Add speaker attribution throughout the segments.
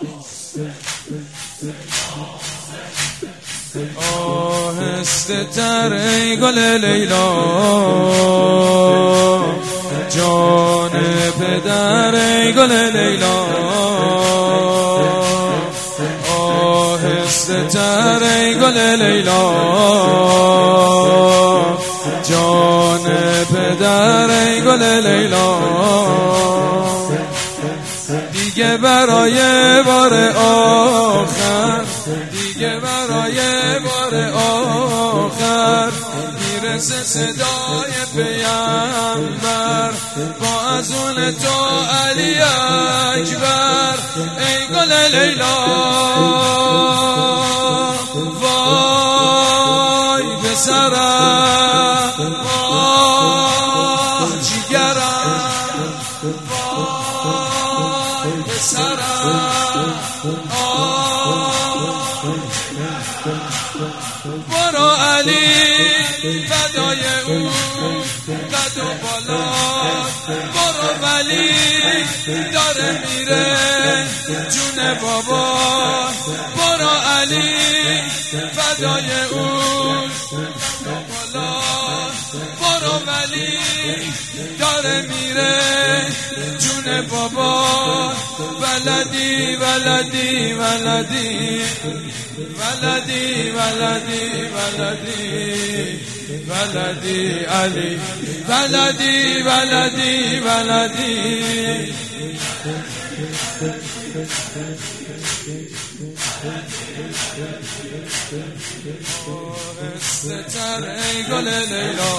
Speaker 1: آهسته تر ای گل لیلا، جان پدر ای گل لیلا. آهسته تر ای گل لیلا، جان پدر ای گل لیلا. دیگه برای بار آخر، دیگه برای بار آخر میرسه صدای پیامبر با اذان تو علی اکبر. ای گل لیلا وای به سرم، وای جگرم، وای به سرم. برو علی فدای اون قد و بالا، برو ولی داره میره جون بابا. برو علی فدای اون قد و بالا، برو ولی داره میره جون بابا. ولدی ولدی ولدی ولدی ولدی ولدی ولدی علی ولدی ولدی ولدی. آهسته تر ای گل لیلا،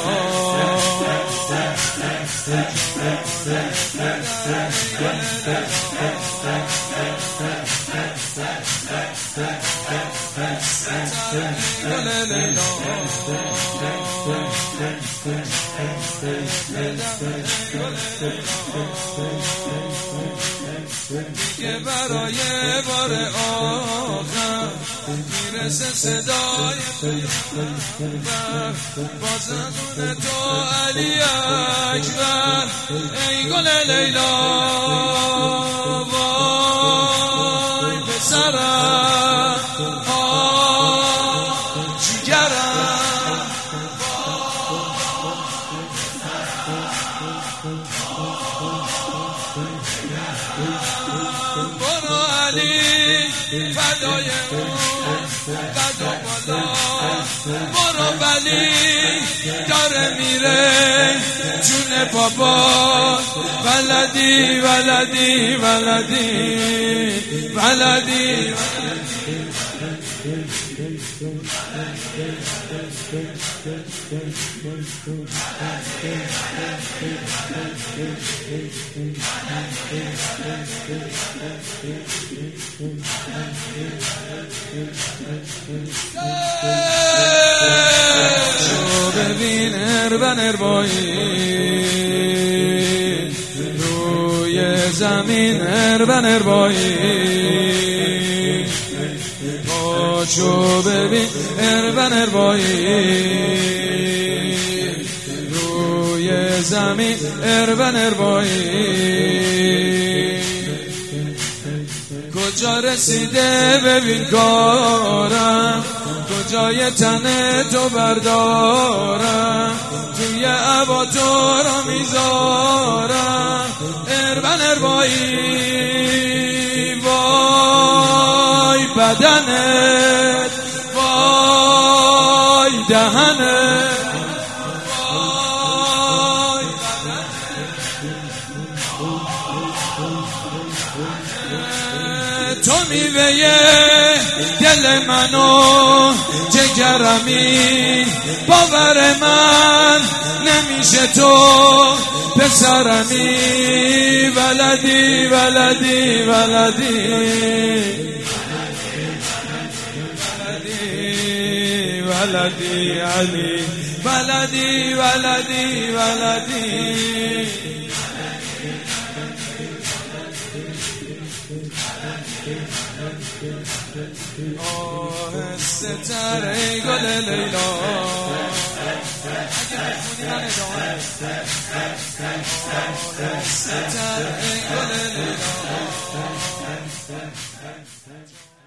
Speaker 1: گل لیلا. دیگه برای بار آخر میرسه صدای پیامبر با زبون تو علی اکبر. ای گل لیلا وای به سرم، جگرم، برو علی فدای اون قد و بالا. برو ولی داره میره جون بابا. ولدی ولدی ولدی ولدی شو ببین اربن اربایی روی زمین، اربن اربایی پاشو ببین اربن اربایی روی زمین، اربن اربایی. کجا رسیده ببین کارم، کجای تن تو بردارم، توی عبا تو را میذارم. اربن اربایی وای بدنت، وای دهنت، وای بدنت. تو میوه دل منو جگرمی، باور من نمیشه تو پسرمی. ولدی ولدی ولدی ولدی علی ولدی ولدی ولدی. آهسته تر ای گل لیلا اگه بخونی من ادامه آهسته تر ای گل لیلا